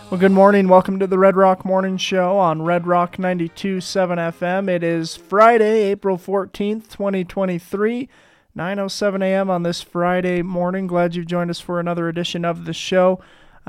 Well, good morning. Welcome to the Red Rock Morning Show on Red Rock 92.7 FM. It is Friday, April 14th, 2023, 9:07 a.m. on this Friday morning. Glad you've joined us for another edition of the show.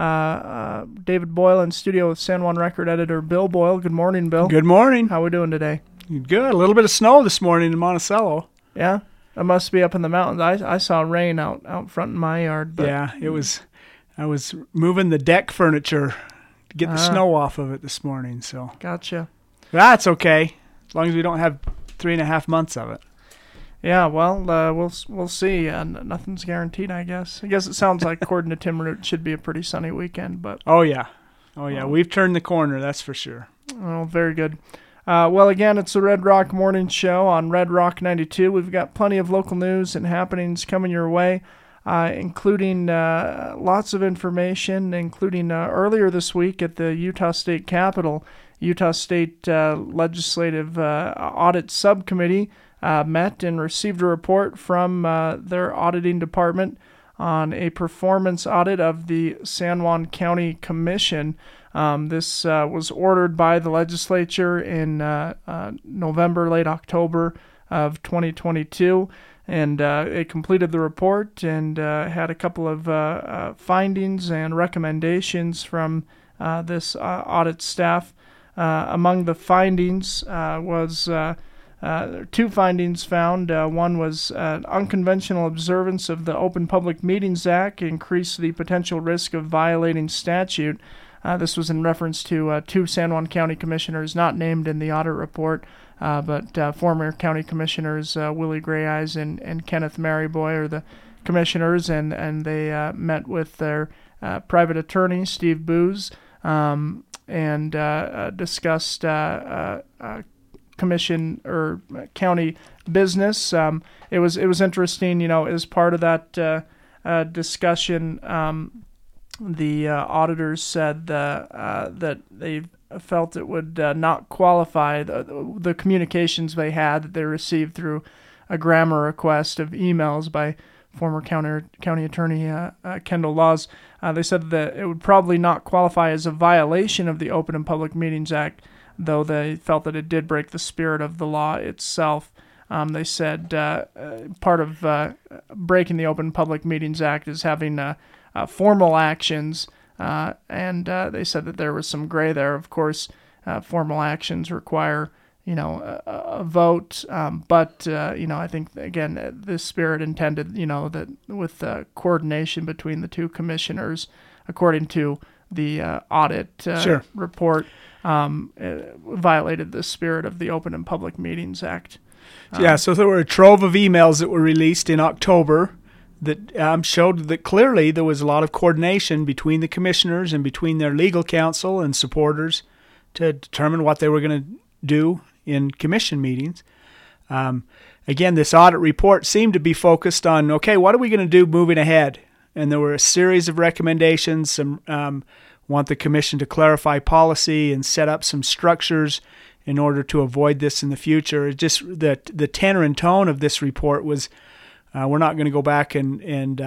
David Boyle in studio with San Juan Record editor Bill Boyle. Good morning, Bill. Good morning. How are we doing today? Good. A little bit of snow this morning in Monticello. Yeah? It must be up in the mountains. I saw rain out front in my yard. But yeah, it was. I was moving the deck furniture to get the snow off of it this morning. So gotcha. That's okay, as long as we don't have 3.5 months of it. Yeah, well, we'll see. Nothing's guaranteed, I guess. I guess it sounds like, according to Tim Root, it should be a pretty sunny weekend. But oh yeah, we've turned the corner, that's for sure. Oh, very good. Well, again, it's the Red Rock Morning Show on Red Rock 92. We've got plenty of local news and happenings coming your way, including lots of information, including earlier this week at the Utah State Capitol. Utah State Legislative Audit Subcommittee met and received a report from their auditing department on a performance audit of the San Juan County Commission. This was ordered by the legislature in November, late October of 2022, and it completed the report and had a couple of findings and recommendations from this audit staff. Among the findings was two findings found. One was unconventional observance of the Open Public Meetings Act increased the potential risk of violating statute. This was in reference to two San Juan County commissioners not named in the audit report, but former county commissioners Willie Gray Eyes and Kenneth Maryboy are the commissioners, and they met with their private attorney, Steve Booz, and discussed commission or county business. It was interesting, as part of that discussion. The auditors said that they felt it would not qualify the communications they had that they received through a grammar request of emails by former county attorney Kendall Laws. They said that it would probably not qualify as a violation of the Open and Public Meetings Act, though they felt that it did break the spirit of the law itself. They said part of breaking the Open Public Meetings Act is having formal actions, and they said that there was some gray there. Of course, formal actions require, a vote, but, I think, again, this spirit intended, that with coordination between the two commissioners, according to the audit report, violated the spirit of the Open and Public Meetings Act. So there were a trove of emails that were released in October that showed that clearly there was a lot of coordination between the commissioners and between their legal counsel and supporters to determine what they were going to do in commission meetings. Again, this audit report seemed to be focused on, okay, what are we going to do moving ahead? And there were a series of recommendations. Some want the commission to clarify policy and set up some structures in order to avoid this in the future. It just the tenor and tone of this report was, we're not going to go back and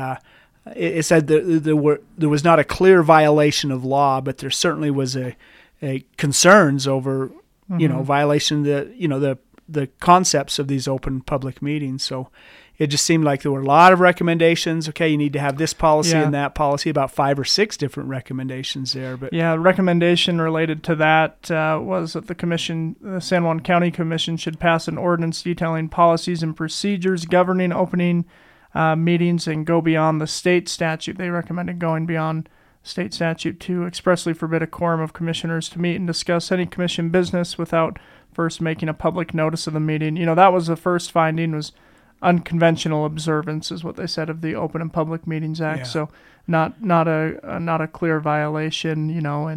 it said that there was not a clear violation of law, but there certainly was a concerns over violation of the concepts of these open public meetings. So it just seemed like there were a lot of recommendations. Okay, you need to have this policy and that policy, about 5 or 6 different recommendations there. But recommendation related to that was that the San Juan County Commission should pass an ordinance detailing policies and procedures governing opening meetings and go beyond the state statute. They recommended going beyond state statute to expressly forbid a quorum of commissioners to meet and discuss any commission business without first making a public notice of the meeting. That was the first finding, was unconventional observance is what they said of the Open and Public Meetings Act. Yeah. So not a clear violation,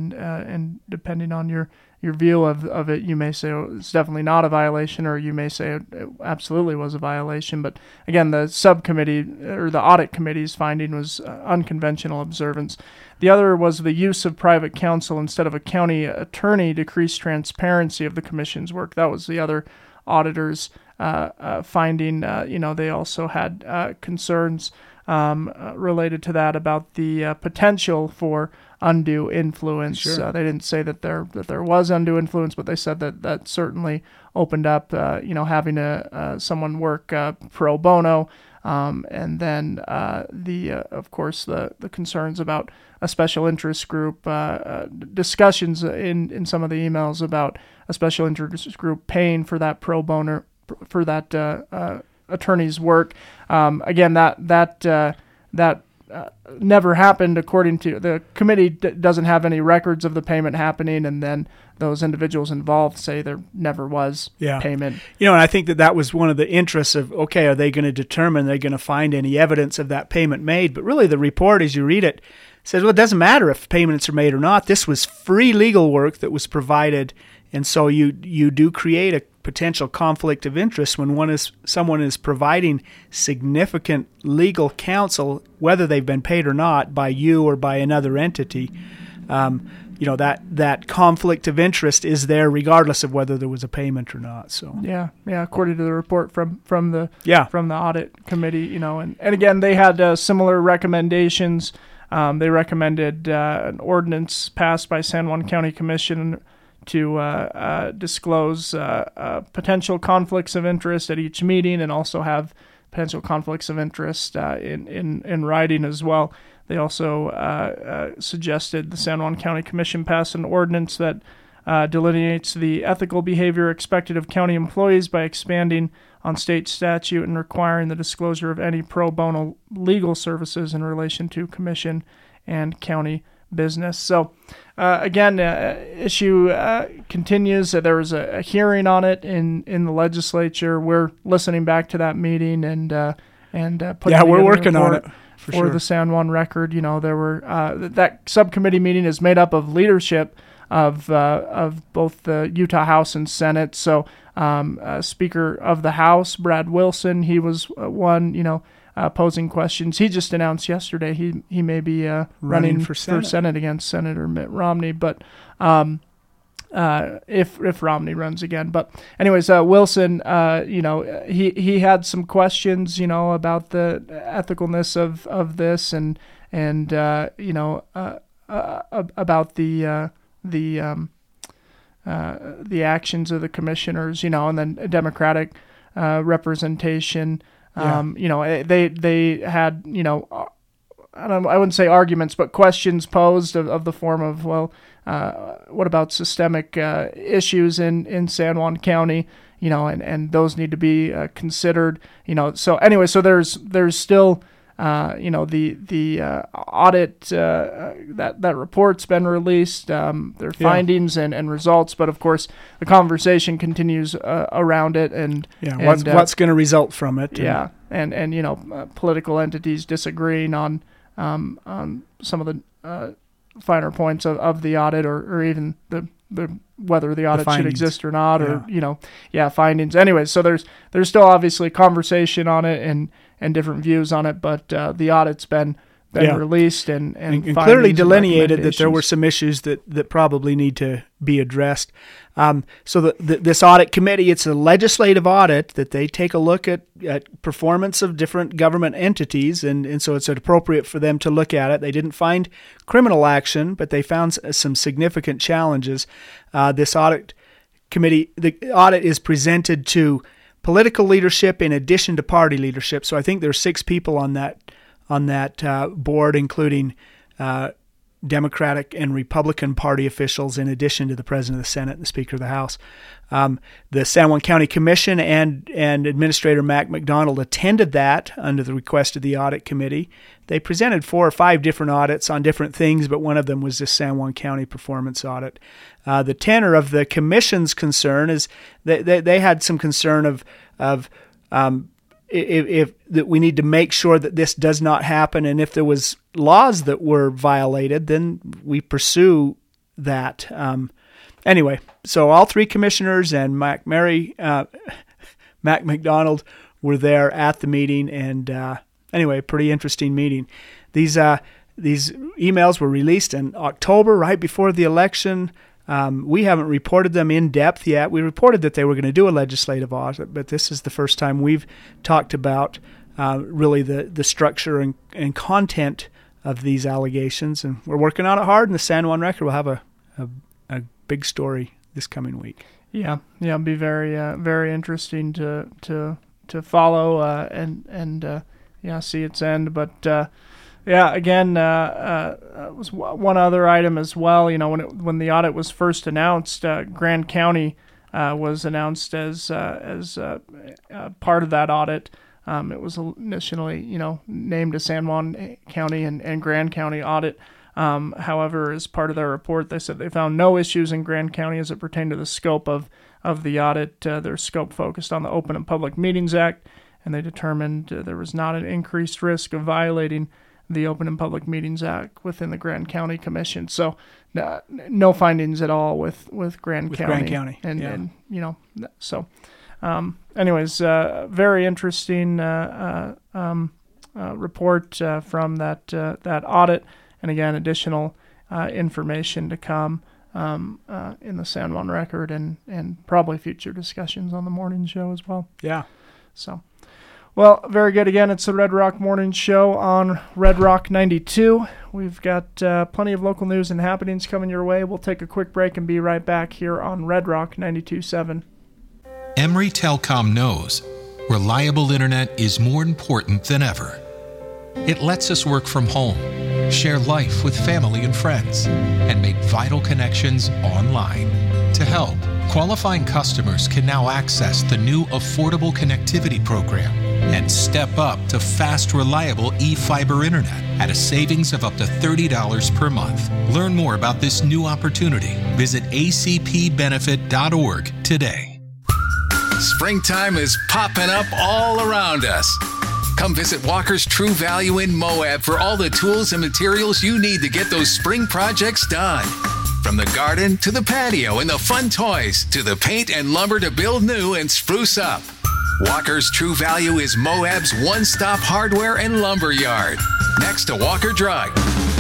and depending on your view of it, you may say it's definitely not a violation, or you may say it absolutely was a violation. But again, the subcommittee or the audit committee's finding was unconventional observance. The other was the use of private counsel instead of a county attorney decreased transparency of the commission's work. That was the other auditor's finding. They also had concerns related to that about the potential for undue influence. Sure. They didn't say that there was undue influence, but they said that certainly opened up, having someone work pro bono, and then of course the concerns about a special interest group, discussions in some of the emails about a special interest group paying for that pro bono, for that attorney's work. Again, that never happened, according to the committee. Doesn't have any records of the payment happening, and then those individuals involved say there never was payment. And I think that was one of the interests of, okay, are they going to determine, they're going to find any evidence of that payment made? But really the report, as you read it, says, well, it doesn't matter if payments are made or not. This was free legal work that was provided, and so you do create a potential conflict of interest when someone is providing significant legal counsel, whether they've been paid or not by you or by another entity. That conflict of interest is there regardless of whether there was a payment or not. So according to the report from the audit committee, and again, they had similar recommendations. They recommended an ordinance passed by San Juan County Commission to disclose potential conflicts of interest at each meeting, and also have potential conflicts of interest in writing as well. They also suggested the San Juan County Commission pass an ordinance that delineates the ethical behavior expected of county employees by expanding on state statute and requiring the disclosure of any pro bono legal services in relation to commission and county business. So, issue continues. There was a hearing on it in the legislature. We're listening back to that meeting and putting we're working on it for the San Juan Record. There were that subcommittee meeting is made up of leadership of both the Utah House and Senate. So, Speaker of the House, Brad Wilson, he was one. Posing questions. He just announced yesterday he may be running for Senate against Senator Mitt Romney, but if Romney runs again. But anyways, Wilson, he had some questions, about the ethicalness of this and about the actions of the commissioners, and then Democratic representation. They had, I wouldn't say arguments, but questions posed of the form of, what about systemic issues in San Juan County, and those need to be considered, So anyway, so there's still, the audit, that report's been released, their findings and results, but of course the conversation continues around it, and what's going to result from it. And political entities disagreeing on some of the finer points of the audit, or even the whether the audit should exist or not, or findings. Anyway, so there's still obviously conversation on it and different views on it, but the audit's been released and clearly delineated that there were some issues that probably need to be addressed. So this audit committee, it's a legislative audit that they take a look at performance of different government entities, and so it's appropriate for them to look at it. They didn't find criminal action, but they found some significant challenges. This audit committee, the audit is presented to political leadership in addition to party leadership. So I think there's 6 people on that board, including Democratic and Republican Party officials, in addition to the President of the Senate and the Speaker of the House. The San Juan County Commission and Administrator Mac McDonald attended that under the request of the Audit Committee. They presented 4 or 5 different audits on different things, but one of them was this San Juan County performance audit. The tenor of the Commission's concern is they had some concern of if that we need to make sure that this does not happen, and if there was laws that were violated, then we pursue that. Anyway, so all 3 commissioners and Mac McDonald were there at the meeting, and anyway, pretty interesting meeting. These emails were released in October, right before the election. We haven't reported them in depth yet. We reported that they were going to do a legislative audit, but this is the first time we've talked about really the structure and content of these allegations. And we're working on it hard, and the San Juan Record will have a big story this coming week. Yeah, it'll be very interesting to follow and see its end. But again, was one other item as well. When the audit was first announced, Grand County was announced as part of that audit. It was initially, named a San Juan County and Grand County audit. However, as part of their report, they said they found no issues in Grand County as it pertained to the scope of the audit. Their scope focused on the Open and Public Meetings Act, and they determined there was not an increased risk of violating the Open and Public Meetings Act within the Grand County Commission. So no findings at all with Grand County. Anyways, very interesting report from that audit. And again, additional information to come in the San Juan Record and probably future discussions on the morning show as well. Yeah. So, well, very good. Again, it's the Red Rock Morning Show on Red Rock 92. We've got plenty of local news and happenings coming your way. We'll take a quick break and be right back here on Red Rock 92.7. Emory Telecom knows reliable internet is more important than ever. It lets us work from home, share life with family and friends, and make vital connections online. To help, qualifying customers can now access the new Affordable Connectivity Program and step up to fast, reliable e-fiber internet at a savings of up to $30 per month. Learn more about this new opportunity. Visit acpbenefit.org today. Springtime is popping up all around us. Come visit Walker's True Value in Moab for all the tools and materials you need to get those spring projects done. From the garden to the patio and the fun toys to the paint and lumber to build new and spruce up. Walker's True Value is Moab's one-stop hardware and lumber yard, next to Walker Drug.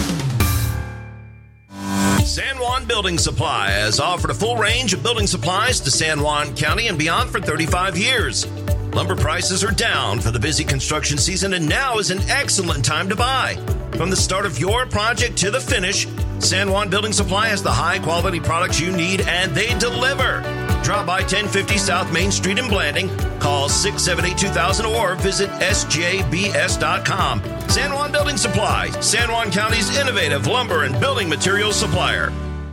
San Juan Building Supply has offered a full range of building supplies to San Juan County and beyond for 35 years. Lumber prices are down for the busy construction season, and now is an excellent time to buy. From the start of your project to the finish, San Juan Building Supply has the high-quality products you need, and they deliver. Drop by 1050 South Main Street in Blanding, call 678-2000 or visit sjbs.com. San Juan Building Supply, San Juan County's innovative lumber and building materials supplier.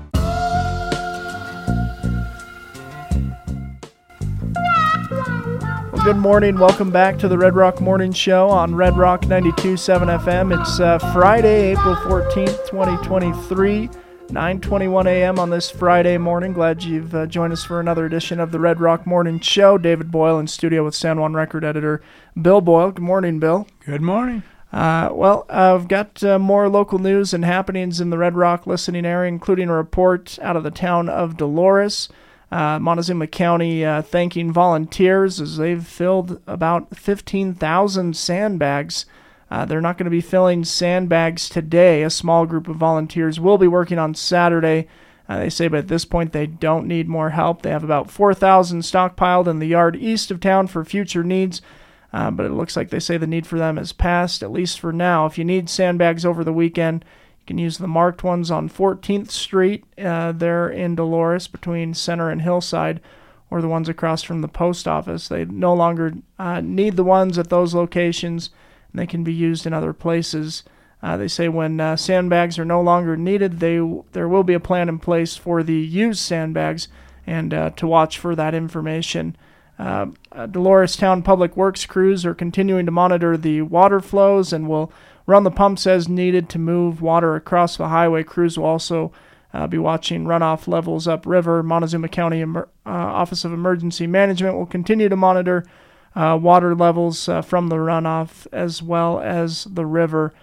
Good morning. Welcome back to the Red Rock Morning Show on Red Rock 92.7 FM. It's Friday, April 14th, 2023, 9:21 a.m. on this Friday morning. Glad you've joined us for another edition of the Red Rock Morning Show. David Boyle in studio with San Juan Record editor Bill Boyle. Good morning, Bill. Good morning. I've got more local news and happenings in the Red Rock listening area, including a report out of the town of Dolores. Montezuma County thanking volunteers as they've filled about 15,000 sandbags. They're not going to be filling sandbags today. A small group of volunteers will be working on Saturday. They say, but at this point they don't need more help. They have about 4,000 stockpiled in the yard east of town for future needs. But it looks like they say the need for them has passed, at least for now. If you need sandbags over the weekend, you can use the marked ones on 14th Street there in Dolores between Center and Hillside, or the ones across from the post office. They no longer need the ones at those locations, and they can be used in other places. They say when sandbags are no longer needed, there will be a plan in place for the used sandbags, and to watch for that information. Dolores Town Public Works crews are continuing to monitor the water flows and will run the pumps as needed to move water across the highway. Crews will also be watching runoff levels upriver. Montezuma County Office of Emergency Management will continue to monitor water levels from the runoff as well as the river.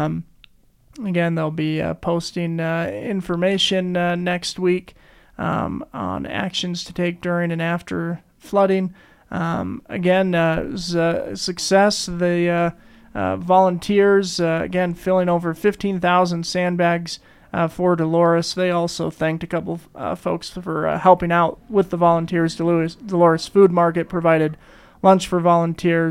Again, they'll be posting information next week on actions to take during and after flooding. Again, it was a success. The volunteers, again, filling over 15,000 sandbags for Dolores. They also thanked a couple of folks for helping out with the volunteers. Dolores Food Market provided lunch for volunteers,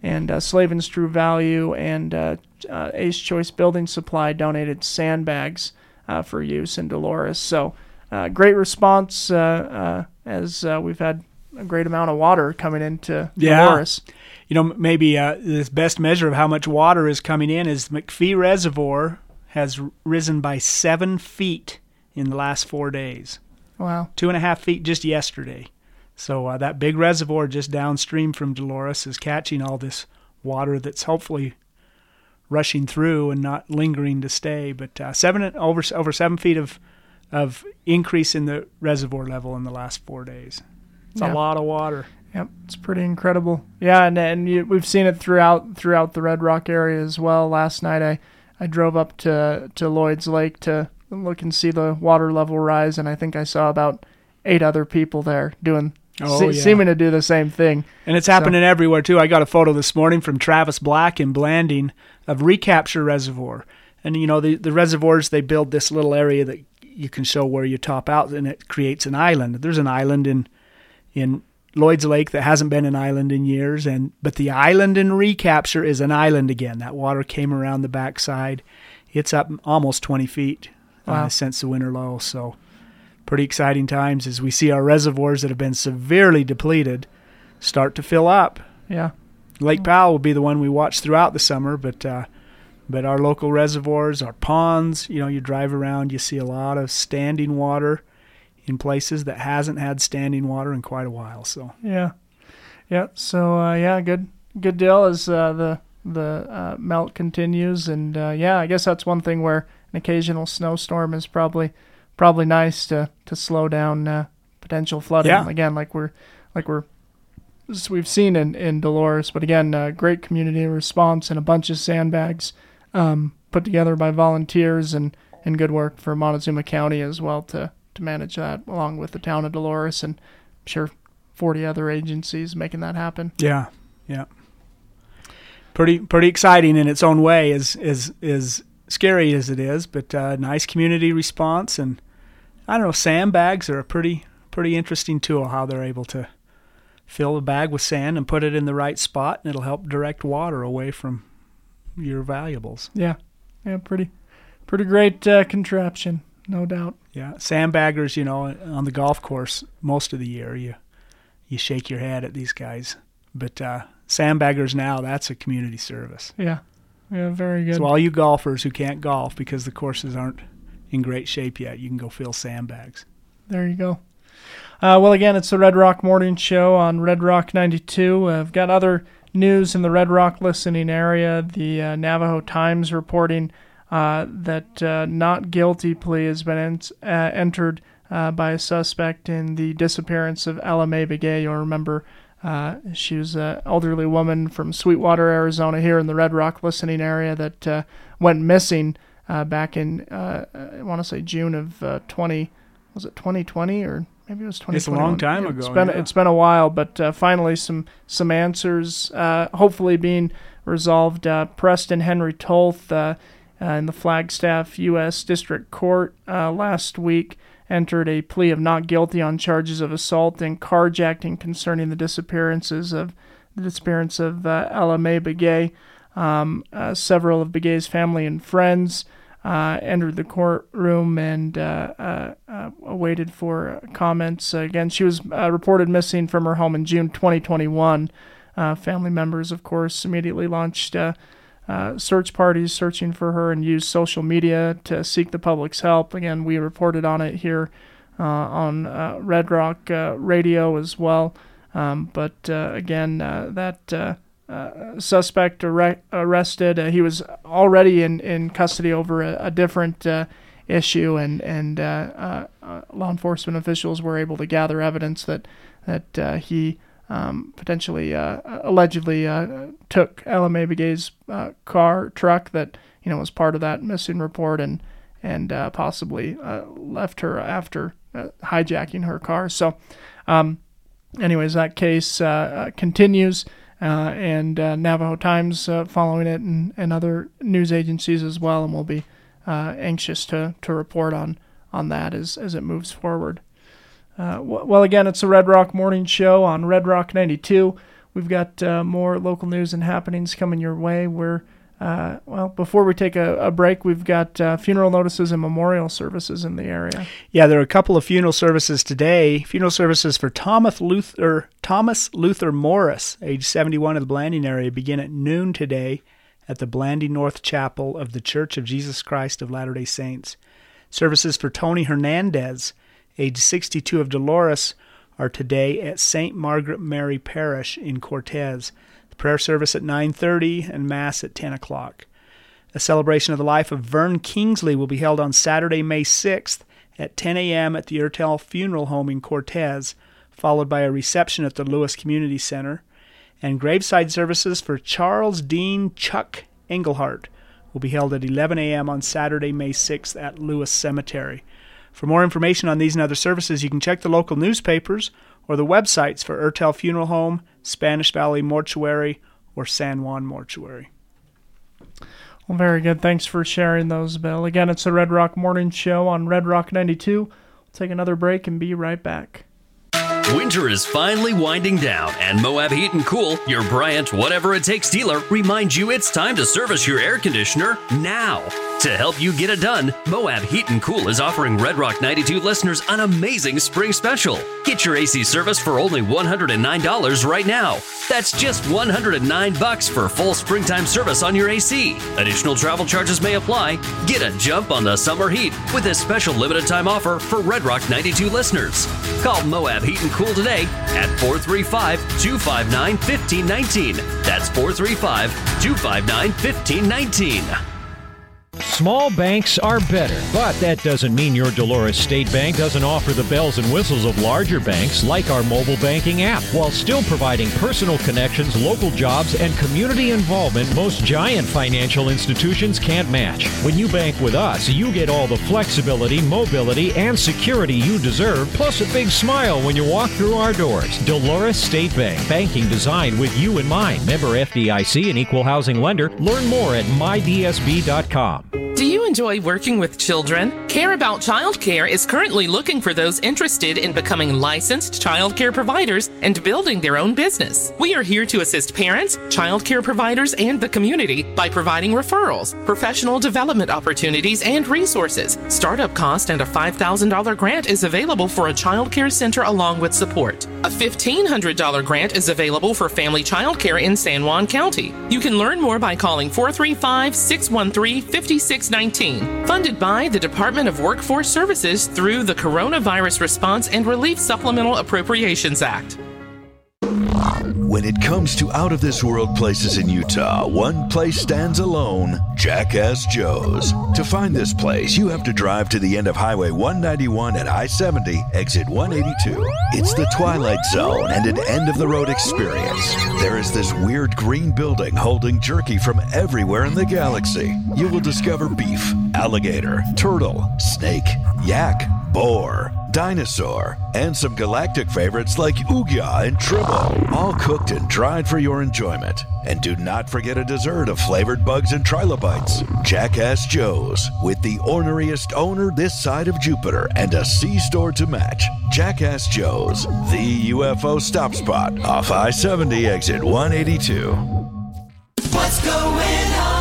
and Slavin's True Value and Ace Choice Building Supply donated sandbags for use in Dolores. So great response as we've had a great amount of water coming into Dolores. Maybe the best measure of how much water is coming in is McPhee Reservoir has risen by 7 feet in the last 4 days. Wow. 2.5 feet just yesterday. So that big reservoir just downstream from Dolores is catching all this water that's hopefully rushing through and not lingering to stay. But over 7 feet of increase in the reservoir level in the last 4 days. It's a lot of water. Yep, it's pretty incredible. Yeah, and we've seen it throughout the Red Rock area as well. Last night I drove up to Lloyd's Lake to look and see the water level rise, and I think I saw about 8 other people there seeming to do the same thing. And it's happening everywhere, too. I got a photo this morning from Travis Black in Blanding of Recapture Reservoir. And, the reservoirs, they build this little area that you can show where you top out, and it creates an island. There's an island in Lloyd's Lake that hasn't been an island in years, but the island in Recapture is an island again. That water came around the backside. It's up almost 20 feet since the winter low, so pretty exciting times as we see our reservoirs that have been severely depleted start to fill up. Yeah. Lake Powell will be the one we watch throughout the summer, but our local reservoirs, our ponds, you drive around, you see a lot of standing water in places that hasn't had standing water in quite a while. So yeah. So good deal as the melt continues, and I guess that's one thing where an occasional snowstorm is probably nice to slow down potential flooding. Yeah. Again, like we've seen in Dolores, but again, great community response and a bunch of sandbags put together by volunteers and good work for Montezuma County as well to manage that, along with the town of Dolores, and I'm sure 40 other agencies making that happen. Yeah. Pretty exciting in its own way, as scary as it is, but nice community response. And I don't know, sandbags are a pretty interesting tool, how they're able to fill a bag with sand and put it in the right spot, and it'll help direct water away from your valuables. Yeah, pretty great contraption. No doubt. Yeah, sandbaggers, on the golf course most of the year, you shake your head at these guys. But sandbaggers now, that's a community service. Yeah, very good. So all you golfers who can't golf because the courses aren't in great shape yet, you can go fill sandbags. There you go. Well, again, it's the Red Rock Morning Show on Red Rock 92. I've got other news in the Red Rock listening area. The Navajo Times reporting that not guilty plea has been entered by a suspect in the disappearance of Ella Mae Begay. You'll remember she was an elderly woman from Sweetwater, Arizona, here in the Red Rock listening area that went missing back in, I want to say June of 2020 or maybe it was 2021. It's a long time ago. It's been a while, but finally some answers hopefully being resolved. Preston Henry Tolth in the Flagstaff U.S. District Court last week entered a plea of not guilty on charges of assault and carjacking concerning the disappearance of Ella Mae Begay. Several of Begay's family and friends entered the courtroom and awaited for comments. Again, she was reported missing from her home in June 2021. Family members, of course, immediately launched search parties searching for her and used social media to seek the public's help. Again, we reported on it here on Red Rock Radio as well. But again, that suspect arrested. He was already in custody over a different issue, and law enforcement officials were able to gather evidence that he potentially allegedly took Ella Mae Begay's truck that was part of that missing report, and possibly left her after hijacking her car. So anyways, that case continues, and Navajo Times following it, and other news agencies as well, and we'll be anxious to report on that as it moves forward. Well, again, it's the Red Rock Morning Show on Red Rock 92. we've got more local news and happenings coming your way. Before we take a break, we've got funeral notices and memorial services in the area. Yeah, there are a couple of funeral services today. Funeral services for Thomas Luther Morris, age 71, of the Blanding area, begin at noon today at the Blanding North Chapel of the Church of Jesus Christ of Latter-day Saints. Services for Tony Hernandez, age 62, of Dolores, are today at St. Margaret Mary Parish in Cortez. The prayer service at 9:30 and Mass at 10 o'clock. A celebration of the life of Vern Kingsley will be held on Saturday, May 6th at 10 a.m. at the Ertel Funeral Home in Cortez, followed by a reception at the Lewis Community Center. And graveside services for Charles Dean Chuck Engelhart will be held at 11 a.m. on Saturday, May 6th at Lewis Cemetery. For more information on these and other services, you can check the local newspapers or the websites for Ertel Funeral Home, Spanish Valley Mortuary, or San Juan Mortuary. Well, very good. Thanks for sharing those, Bill. Again, it's the Red Rock Morning Show on Red Rock 92. We'll take another break and be right back. Winter is finally winding down, and Moab Heat & Cool, your Bryant Whatever It Takes dealer, reminds you it's time to service your air conditioner now. To help you get it done, Moab Heat & Cool is offering Red Rock 92 listeners an amazing spring special. Get your AC service for only $109 right now. That's just $109 for full springtime service on your AC. Additional travel charges may apply. Get a jump on the summer heat with this special limited time offer for Red Rock 92 listeners. Call Moab Heat & Cool today at 435-259-1519. That's 435-259-1519. Small banks are better, but that doesn't mean your Dolores State Bank doesn't offer the bells and whistles of larger banks like our mobile banking app, while still providing personal connections, local jobs, and community involvement most giant financial institutions can't match. When you bank with us, you get all the flexibility, mobility, and security you deserve, plus a big smile when you walk through our doors. Dolores State Bank, banking designed with you in mind. Member FDIC and equal housing lender. Learn more at mydsb.com. Do you enjoy working with children? Care About Child Care is currently looking for those interested in becoming licensed child care providers and building their own business. We are here to assist parents, child care providers, and the community by providing referrals, professional development opportunities, and resources. Startup cost and a $5,000 grant is available for a child care center along with support. A $1,500 grant is available for family child care in San Juan County. You can learn more by calling 435-613-5619. Funded by the Department of Workforce Services through the Coronavirus Response and Relief Supplemental Appropriations Act. When it comes to out-of-this-world places in Utah, one place stands alone: Jackass Joe's. To find this place, you have to drive to the end of Highway 191 at I-70, exit 182. It's the Twilight Zone and an end-of-the-road experience. There is this weird green building holding jerky from everywhere in the galaxy. You will discover beef, alligator, turtle, snake, yak, boar, dinosaur, and some galactic favorites like Ugya and Tribble, all cooked and dried for your enjoyment. And do not forget a dessert of flavored bugs and trilobites. Jackass Joe's, with the orneriest owner this side of Jupiter and a C-store to match. Jackass Joe's, the UFO stop spot off I-70 exit 182. What's going on?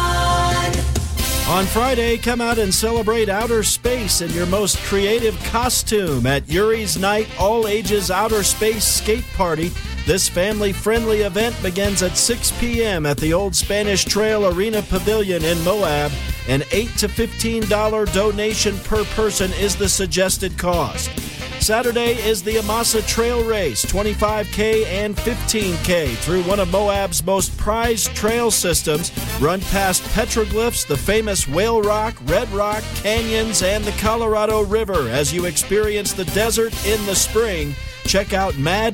On Friday, come out and celebrate outer space in your most creative costume at Yuri's Night All-Ages Outer Space Skate Party. This family-friendly event begins at 6 p.m. at the Old Spanish Trail Arena Pavilion in Moab. An $8 to $15 donation per person is the suggested cost. Saturday is the Amasa Trail Race, 25K and 15K, through one of Moab's most prized trail systems. Run past petroglyphs, the famous Whale Rock, Red Rock, canyons, and the Colorado River as you experience the desert in the spring. Check out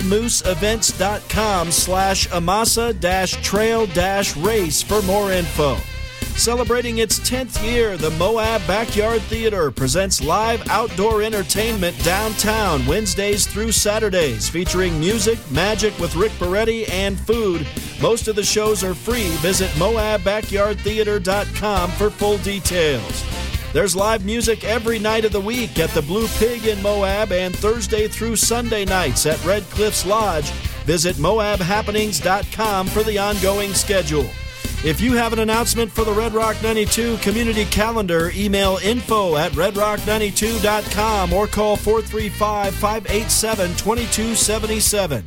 madmooseevents.com/Amasa-trail-race for more info. Celebrating its 10th year, the Moab Backyard Theater presents live outdoor entertainment downtown Wednesdays through Saturdays, featuring music, magic with Rick Beretti, and food. Most of the shows are free. Visit MoabBackyardTheater.com for full details. There's live music every night of the week at the Blue Pig in Moab and Thursday through Sunday nights at Red Cliffs Lodge. Visit MoabHappenings.com for the ongoing schedule. If you have an announcement for the Red Rock 92 community calendar, email info@redrock92.com or call 435-587-2277.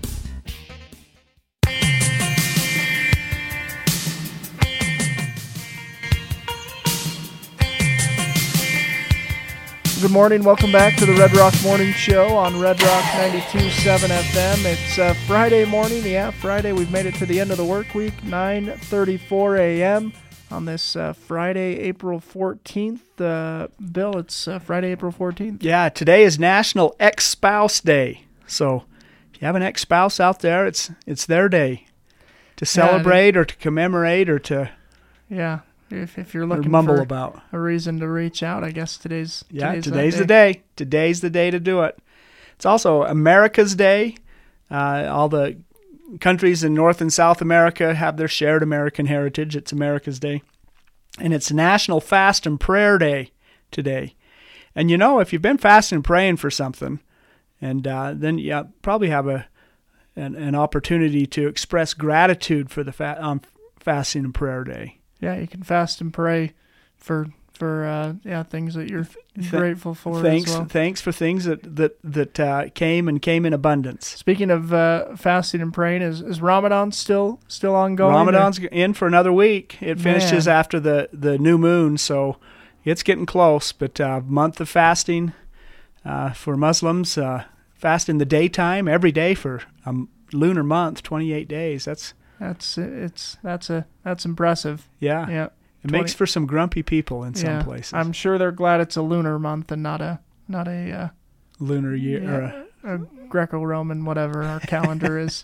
Good morning. Welcome back to the Red Rock Morning Show on Red Rock 92.7 FM. It's Friday morning. Yeah, Friday. We've made it to the end of the work week, 9:34 a.m. on this Friday, April 14th. Bill, it's Friday, April 14th. Yeah, today is National Ex-Spouse Day. So if you have an ex-spouse out there, it's their day to celebrate or to commemorate or to... Yeah. If you're looking mumble for about a reason to reach out, I guess today's the day. Today's the day to do it. It's also America's Day. All the countries in North and South America have their shared American heritage. It's America's Day. And it's National Fast and Prayer Day today. And you know, if you've been fasting and praying for something, and then you probably have an opportunity to express gratitude for the fasting and prayer day. Yeah, you can fast and pray for things that you're grateful for. Thanks, as well. Thanks for things that came in abundance. Speaking of fasting and praying, is Ramadan still ongoing? Ramadan's in for another week. It finishes after the new moon, so it's getting close. But month of fasting for Muslims, fast in the daytime every day for a lunar month, 28 days. That's impressive. Yeah. It makes for some grumpy people in some places. I'm sure they're glad it's a lunar month and not a lunar year or a Greco-Roman whatever our calendar is.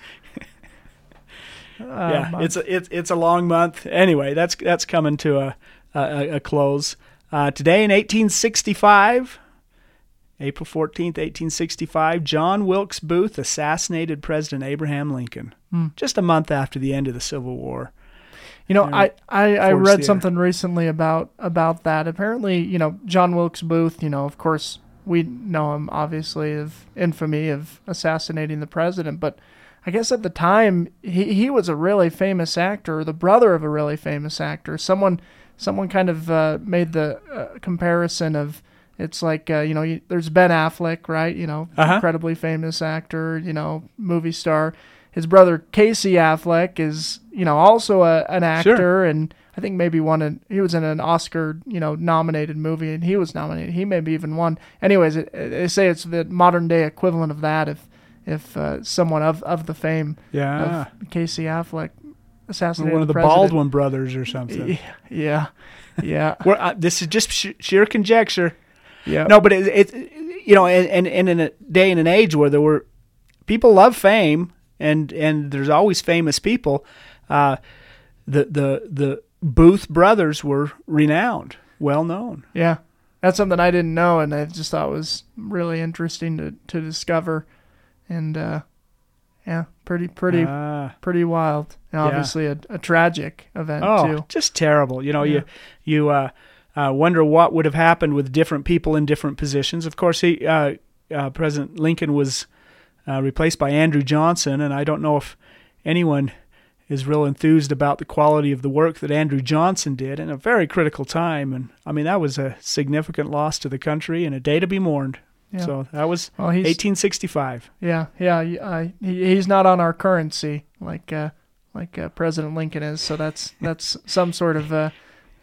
Month. It's a long month. Anyway, that's coming to a close. Today in 1865, April 14th, 1865, John Wilkes Booth assassinated President Abraham Lincoln. Just a month after the end of the Civil War. You know, I read something recently about that. Apparently, you know, John Wilkes Booth, you know, of course, we know him obviously of infamy of assassinating the president, but I guess at the time he was a really famous actor, the brother of a really famous actor. Someone kind of made the comparison of, it's like, you know, there's Ben Affleck, right? You know, incredibly famous actor, you know, movie star. His brother Casey Affleck is, you know, also an actor, sure. And I think maybe he was in an Oscar, you know, nominated movie, and he was nominated. He maybe even won. Anyways, they say it's the modern day equivalent of that if someone of the fame of Casey Affleck assassinated one of the Baldwin brothers or something. Yeah. This is just sheer conjecture. Yeah. No, but it you know, and in a day and an age where there were people love fame. And there's always famous people. The Booth brothers were renowned, well known. Yeah, that's something I didn't know, and I just thought was really interesting to discover. And pretty wild. And obviously a tragic event too. Just terrible. You know, you wonder what would have happened with different people in different positions. Of course, President Lincoln was replaced by Andrew Johnson, and I don't know if anyone is real enthused about the quality of the work that Andrew Johnson did in a very critical time. And I mean, that was a significant loss to the country and a day to be mourned. Yeah. So that was 1865. Yeah. He's not on our currency like President Lincoln is. So that's some sort of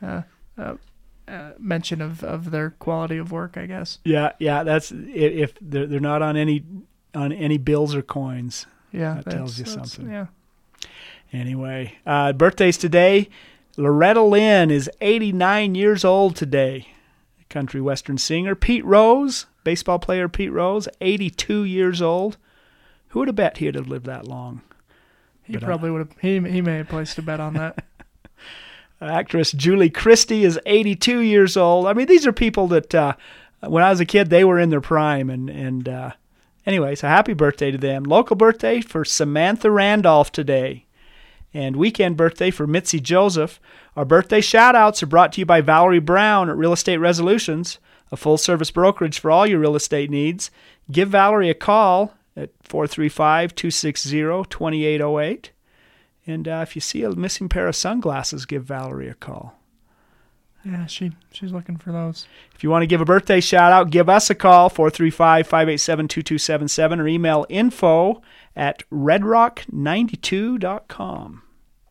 mention of their quality of work, I guess. Yeah. That's if they're not on any bills or coins. Yeah, that tells you something. Yeah. Anyway, birthdays today. Loretta Lynn is 89 years old today. Country western singer. Pete Rose, baseball player Pete Rose, 82 years old. Who would have bet he'd have lived that long? He probably would have. He may have placed a bet on that. Actress Julie Christie is 82 years old. I mean, these are people that when I was a kid, they were in their prime. And anyways, a happy birthday to them. Local birthday for Samantha Randolph today. And weekend birthday for Mitzi Joseph. Our birthday shout-outs are brought to you by Valerie Brown at Real Estate Resolutions, a full-service brokerage for all your real estate needs. Give Valerie a call at 435-260-2808. And if you see a missing pair of sunglasses, give Valerie a call. Yeah, she's looking for those. If you want to give a birthday shout-out, give us a call, 435-587-2277, or email info@redrock92.com.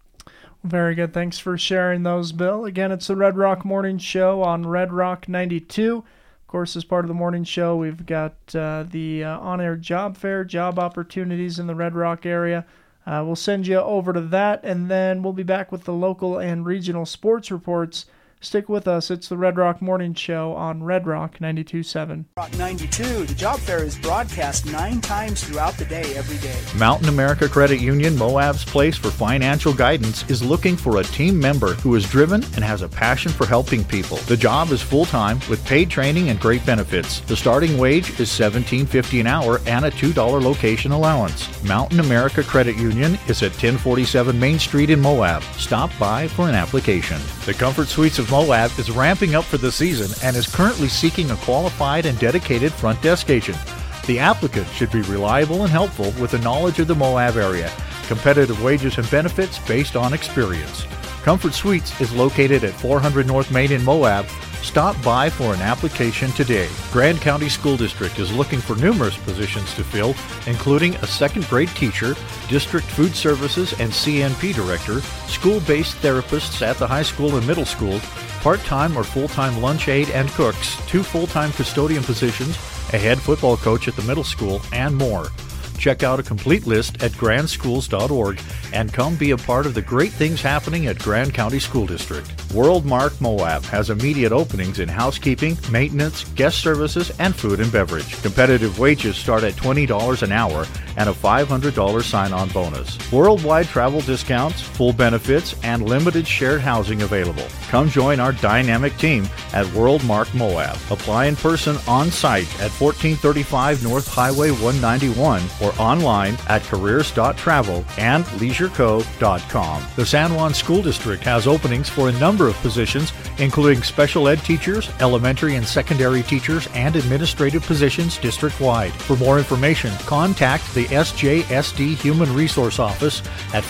Very good. Thanks for sharing those, Bill. Again, it's the Red Rock Morning Show on Red Rock 92. Of course, as part of the morning show, we've got the on-air job fair, job opportunities in the Red Rock area. We'll send you over to that, and then we'll be back with the local and regional sports reports. Stick with us. It's the Red Rock Morning Show on Red Rock 92.7. Rock 92, the job fair is broadcast 9 times throughout the day, every day. Mountain America Credit Union, Moab's place for financial guidance, is looking for a team member who is driven and has a passion for helping people. The job is full-time with paid training and great benefits. The starting wage is $17.50 an hour and a $2 location allowance. Mountain America Credit Union is at 1047 Main Street in Moab. Stop by for an application. The Comfort Suites of Moab is ramping up for the season and is currently seeking a qualified and dedicated front desk agent. The applicant should be reliable and helpful with a knowledge of the Moab area, competitive wages and benefits based on experience. Comfort Suites is located at 400 North Main in Moab. Stop by for an application today. Grand County School District is looking for numerous positions to fill, including a second-grade teacher, district food services and CNP director, school-based therapists at the high school and middle school, part-time or full-time lunch aide and cooks, 2 full-time custodian positions, a head football coach at the middle school, and more. Check out a complete list at grandschools.org and come be a part of the great things happening at Grand County School District. Worldmark Moab has immediate openings in housekeeping, maintenance, guest services, and food and beverage. Competitive wages start at $20 an hour and a $500 sign-on bonus. Worldwide travel discounts, full benefits, and limited shared housing available. Come join our dynamic team at Worldmark Moab. Apply in person on site at 1435 North Highway 191 or online at careers.travel and leisureco.com. The San Juan School District has openings for a number of positions, including special ed teachers, elementary and secondary teachers, and administrative positions district-wide. For more information, contact the SJSD Human Resource Office at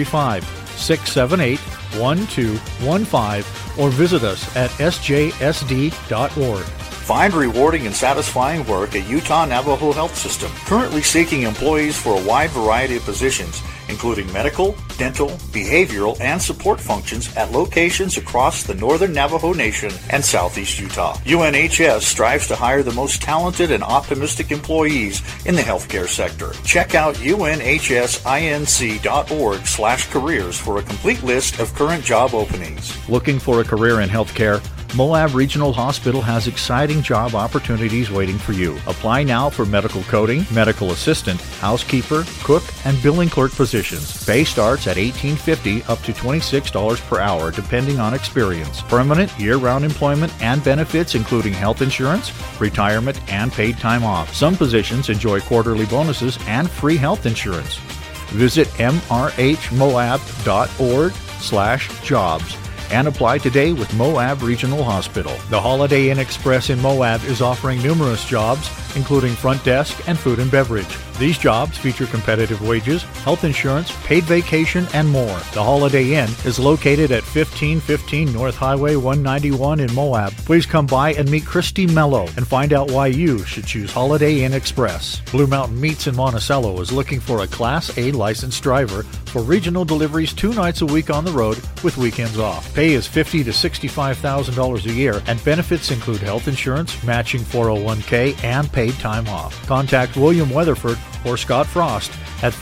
435-678-1215 or visit us at sjsd.org. Find rewarding and satisfying work at Utah Navajo Health System, currently seeking employees for a wide variety of positions, including medical, dental, behavioral, and support functions at locations across the northern Navajo Nation and southeast Utah. UNHS strives to hire the most talented and optimistic employees in the healthcare sector. Check out unhsinc.org/careers for a complete list of current job openings. Looking for a career in healthcare? Moab Regional Hospital has exciting job opportunities waiting for you. Apply now for medical coding, medical assistant, housekeeper, cook, and billing clerk positions. Pay starts at $18.50 up to $26 per hour, depending on experience. Permanent, year-round employment and benefits, including health insurance, retirement, and paid time off. Some positions enjoy quarterly bonuses and free health insurance. Visit mrhmoab.org/jobs. and apply today with Moab Regional Hospital. The Holiday Inn Express in Moab is offering numerous jobs, including front desk and food and beverage. These jobs feature competitive wages, health insurance, paid vacation, and more. The Holiday Inn is located at 1515 North Highway 191 in Moab. Please come by and meet Christy Mello and find out why you should choose Holiday Inn Express. Blue Mountain Meats in Monticello is looking for a Class A licensed driver for regional deliveries 2 nights a week on the road with weekends off. Pay is $50,000 to $65,000 a year, and benefits include health insurance, matching 401k, and paid time off. Contact William Weatherford or Scott Frost at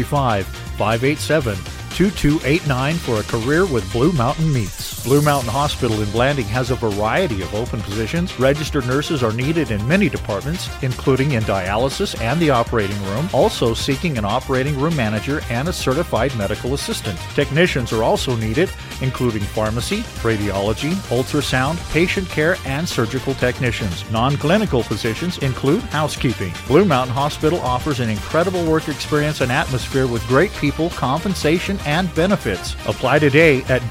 435-587-2289 for a career with Blue Mountain Meats. Blue Mountain Hospital in Blanding has a variety of open positions. Registered nurses are needed in many departments, including in dialysis and the operating room, also seeking an operating room manager and a certified medical assistant. Technicians are also needed, including pharmacy, radiology, ultrasound, patient care, and surgical technicians. Non-clinical positions include housekeeping. Blue Mountain Hospital offers an incredible work experience and atmosphere with great people, compensation, and benefits. Apply today at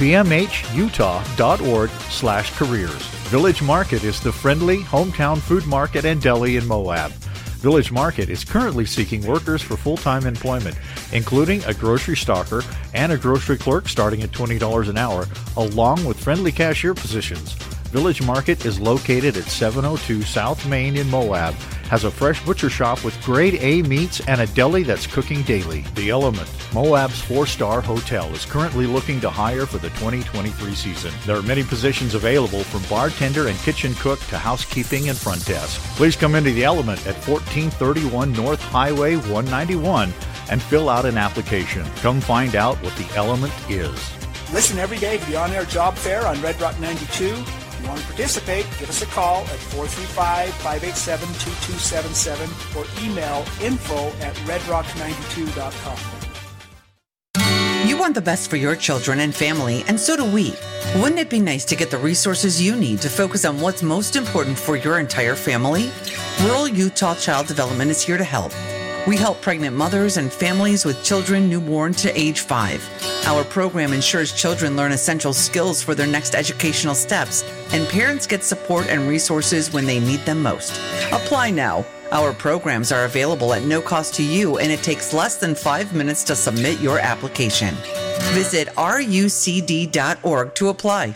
bmhutah.org/careers. Village Market is the friendly hometown food market and deli in Moab. Village Market is currently seeking workers for full-time employment, including a grocery stocker and a grocery clerk starting at $20 an hour, along with friendly cashier positions. Village Market is located at 702 South Main in Moab, has a fresh butcher shop with grade A meats and a deli that's cooking daily. The Element, Moab's 4-star hotel, is currently looking to hire for the 2023 season. There are many positions available from bartender and kitchen cook to housekeeping and front desk. Please come into The Element at 1431 North Highway 191 and fill out an application. Come find out what The Element is. Listen every day to the on-air job fair on Red Rock 92. If you want to participate, give us a call at 435-587-2277 or email info@redrock92.com. You want the best for your children and family, and so do we. Wouldn't it be nice to get the resources you need to focus on what's most important for your entire family? Rural Utah Child Development is here to help. We help pregnant mothers and families with children newborn to age 5. Our program ensures children learn essential skills for their next educational steps, and parents get support and resources when they need them most. Apply now. Our programs are available at no cost to you, and it takes less than 5 minutes to submit your application. Visit rucd.org to apply.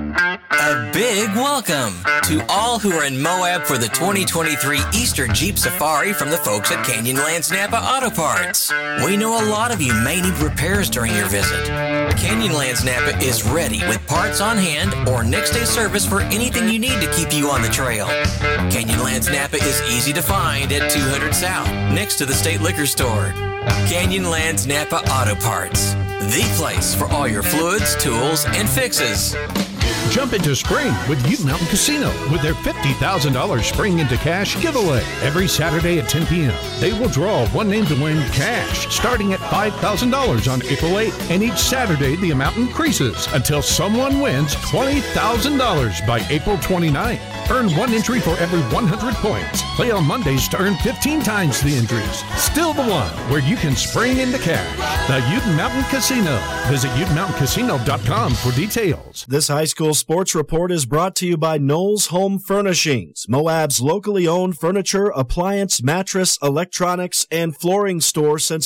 A big welcome to all who are in Moab for the 2023 Easter Jeep Safari from the folks at Canyonlands Napa Auto Parts. We know a lot of you may need repairs during your visit. Canyonlands Napa is ready with parts on hand or next-day service for anything you need to keep you on the trail. Canyonlands Napa is easy to find at 200 South, next to the State Liquor Store. Canyonlands Napa Auto Parts, the place for all your fluids, tools, and fixes. Jump into spring with Ute Mountain Casino with their $50,000 Spring into Cash giveaway every Saturday at 10 p.m. They will draw one name to win cash starting at $5,000 on April 8th, and each Saturday the amount increases until someone wins $20,000 by April 29th. Earn one entry for every 100 points. Play on Mondays to earn 15 times the entries. Still the one where you can spring into cash. The Ute Mountain Casino. Visit UteMountainCasino.com for details. This high school sports report is brought to you by Knowles Home Furnishings, Moab's locally owned furniture, appliance, mattress, electronics, and flooring store since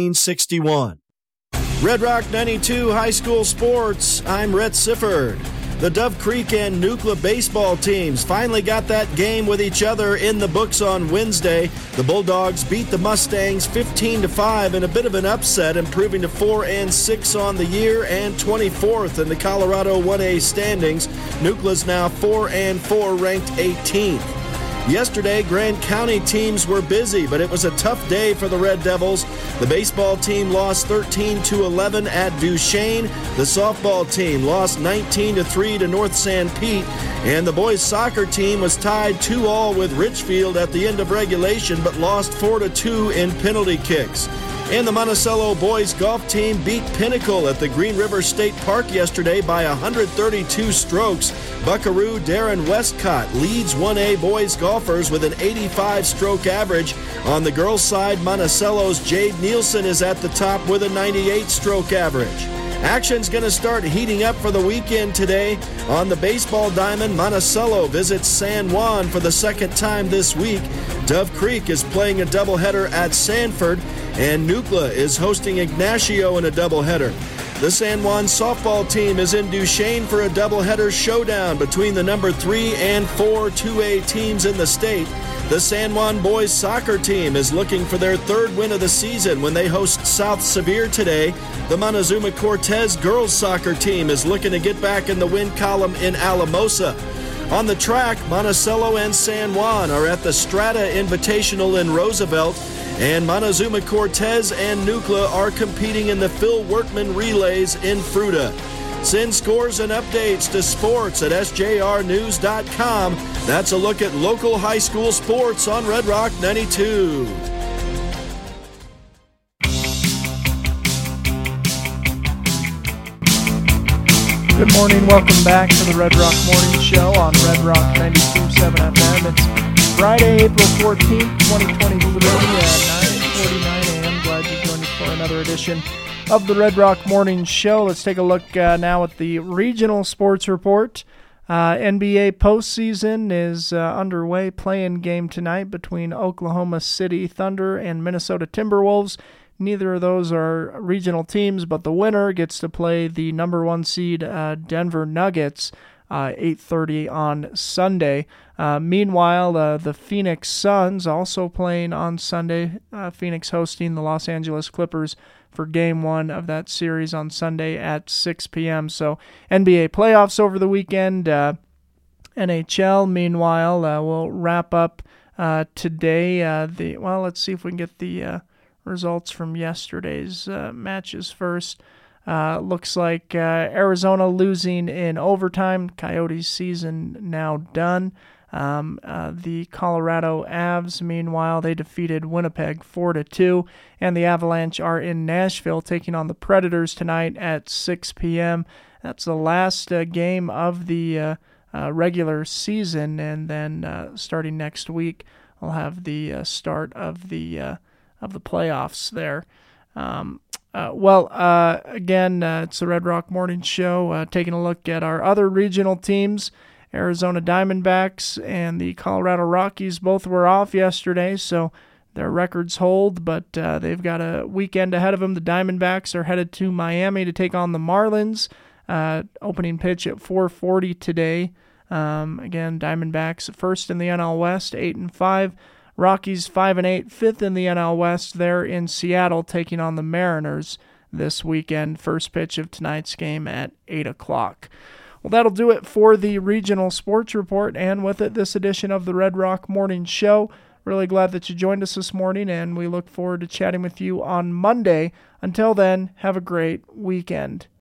1961. Red Rock 92 High School Sports. I'm Rhett Sifford. The Dove Creek and Nucla baseball teams finally got that game with each other in the books on Wednesday. The Bulldogs beat the Mustangs 15-5 in a bit of an upset, improving to 4-6 on the year and 24th in the Colorado 1A standings. Nucla's now 4-4, ranked 18th. Yesterday, Grand County teams were busy, but it was a tough day for the Red Devils. The baseball team lost 13-11 at Duchesne. The softball team lost 19-3 to North San Pete. And the boys soccer team was tied 2-2 with Richfield at the end of regulation, but lost 4-2 in penalty kicks. And the Monticello boys golf team beat Pinnacle at the Green River State Park yesterday by 132 strokes. Buckaroo Darren Westcott leads 1A boys golfers with an 85-stroke average. On the girls' side, Monticello's Jade Nielsen is at the top with a 98-stroke average. Action's going to start heating up for the weekend today. On the baseball diamond, Monticello visits San Juan for the second time this week. Dove Creek is playing a doubleheader at Sanford, and Nucla is hosting Ignacio in a doubleheader. The San Juan softball team is in Duchesne for a doubleheader showdown between the number 3 and 4 2A teams in the state. The San Juan boys soccer team is looking for their third win of the season when they host South Sevier today. The Montezuma Cortez girls soccer team is looking to get back in the win column in Alamosa. On the track, Monticello and San Juan are at the Strata Invitational in Roosevelt, and Montezuma Cortez and Nucla are competing in the Phil Workman Relays in Fruta. Send scores and updates to sports at sjrnews.com. That's a look at local high school sports on Red Rock 92. Good morning. Welcome back to the Red Rock Morning Show on Red Rock 92.7 FM. It's Friday, April 14th, 2023 at 9:49 a.m. Glad you joined us for another edition of the Red Rock Morning Show. Let's take a look now at the regional sports report. NBA postseason is underway. Play-in game tonight between Oklahoma City Thunder and Minnesota Timberwolves. Neither of those are regional teams, but the winner gets to play the number 1 seed Denver Nuggets 8:30 on Sunday. Meanwhile, the Phoenix Suns also playing on Sunday. Phoenix hosting the Los Angeles Clippers for Game 1 of that series on Sunday at 6 p.m. So NBA playoffs over the weekend. NHL, meanwhile, will wrap up today. Let's see if we can get the results from yesterday's matches first. Looks like Arizona losing in overtime. Coyotes season now done. The Colorado Avs, meanwhile, they defeated Winnipeg 4-2, and the Avalanche are in Nashville taking on the Predators tonight at 6 p.m. That's the last game of the regular season, and then starting next week, we'll have the start of the playoffs there. Again, it's the Red Rock Morning Show, taking a look at our other regional teams. Arizona Diamondbacks and the Colorado Rockies both were off yesterday, so their records hold, but they've got a weekend ahead of them. The Diamondbacks are headed to Miami to take on the Marlins. Opening pitch at 4:40 today. Again, Diamondbacks first in the NL West, 8-5. Rockies 5-8, fifth in the NL West. They're in Seattle taking on the Mariners this weekend. First pitch of tonight's game at 8 o'clock. Well, that'll do it for the Regional Sports Report, and with it, this edition of the Red Rock Morning Show. Really glad that you joined us this morning, and we look forward to chatting with you on Monday. Until then, have a great weekend.